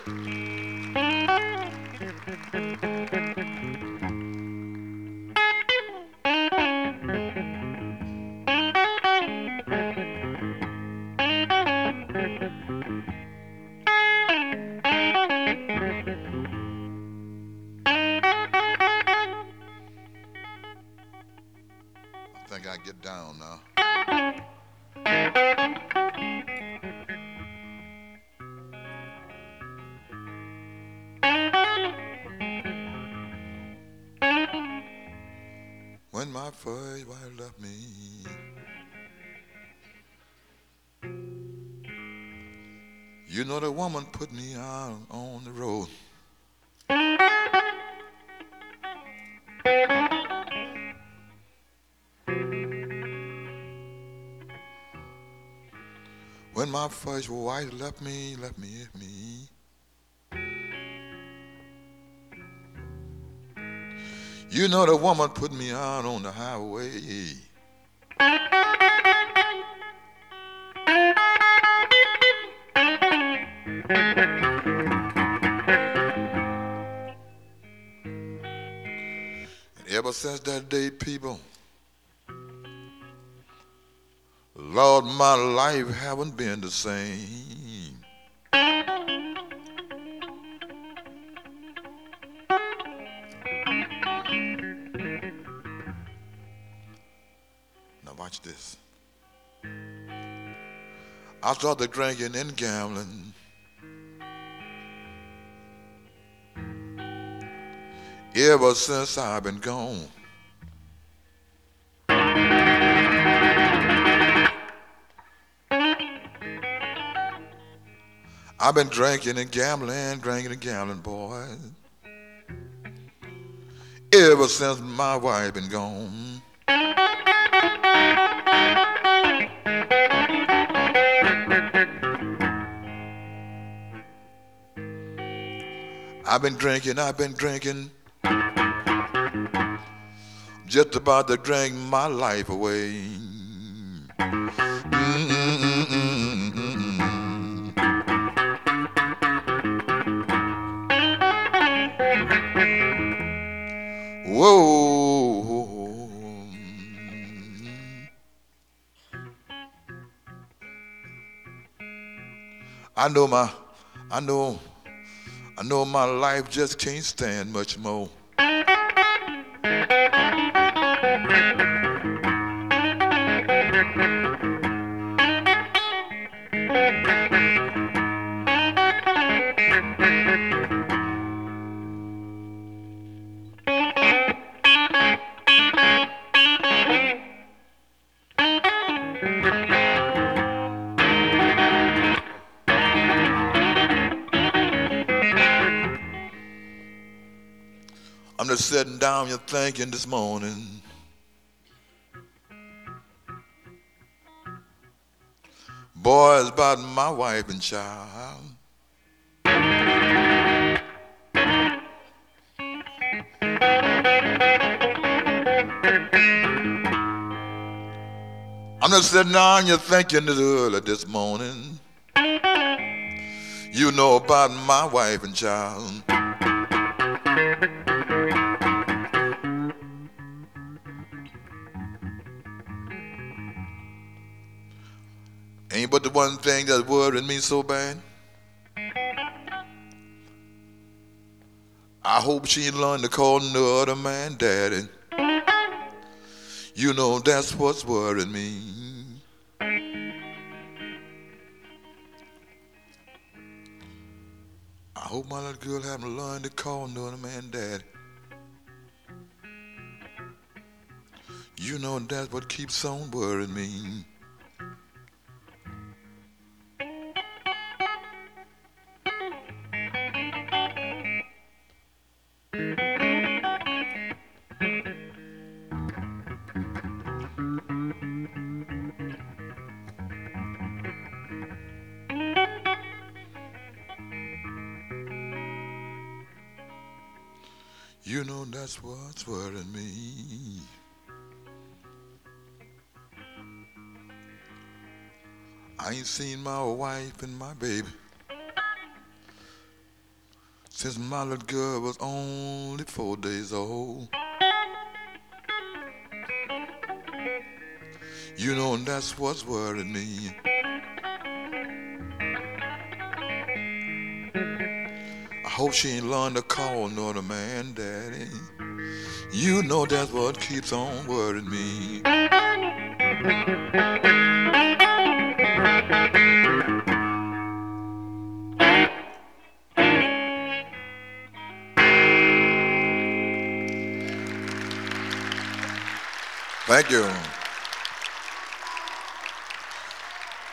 I think I get down now. When my first wife left me, you know the woman put me out on the road. When my first wife left me. You know the woman put me out on the highway. And ever since that day, people, Lord, my life haven't been the same. Now watch this. I started drinking and gambling ever since I've been gone. I've been drinking and gambling, boy, ever since my wife been gone. I've been drinking, just about to drink my life away. Mm-mm-mm-mm-mm-mm. Whoa. I know my, I know, I know my life just can't stand much more. I'm just sitting down here thinking this morning, boys, about my wife and child. I'm just sitting down here thinking this early this morning, you know about my wife and child. Ain't but the one thing that's worrying me so bad. I hope she learned to call no other man daddy. You know that's what's worrying me. I hope my little girl haven't learned to call no other man daddy. You know that's what keeps on worrying me. You know that's what's worrying me. I ain't seen my wife and my baby since my little girl was only 4 days old. You know that's what's worrying me. I hope she ain't learned to call no other man daddy. You know that's what keeps on worrying me. Thank you.